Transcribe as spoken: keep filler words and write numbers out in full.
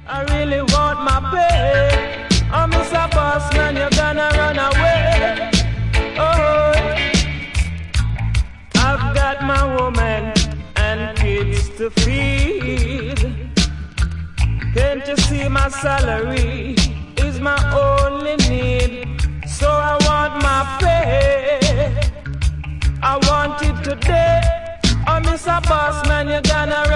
I really want my pay. Oh, Mister Boss Man, you're gonna run away. Oh, I've got my woman and kids to feed. Can't you see my salary is my only need? So I want my pay. I want it today. Oh, Mister Boss Man, you're gonna